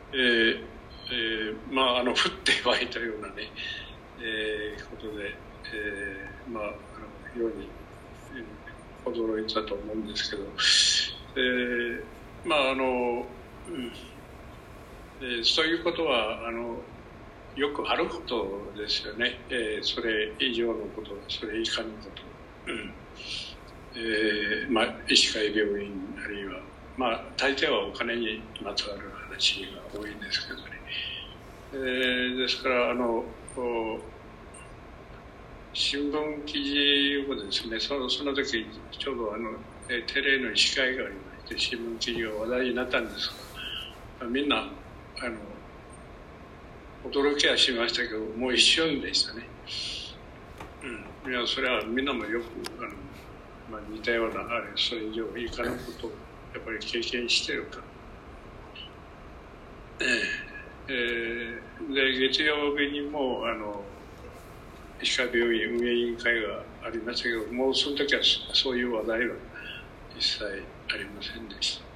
降って湧いたようなね、ことで、非常に驚いたと思うんですけど、そういうことはよくあることですよね。それ以上のこと、それ以下のこと。医師会病院あるいは、大抵はお金にまつわる話が多いんですけどね。ですから新聞記事をですね、その時ちょうど定例の医師会がありまして、新聞記事が話題になったんですが、みんな驚きはしましたけど、もう一瞬でしたね。いや、それはみんなもよく似たようなそれ以上以下のことをやっぱり経験してるから。で、月曜日にも医師会病院運営委員会がありましたけど、もうその時はそういう話題は一切ありませんでした。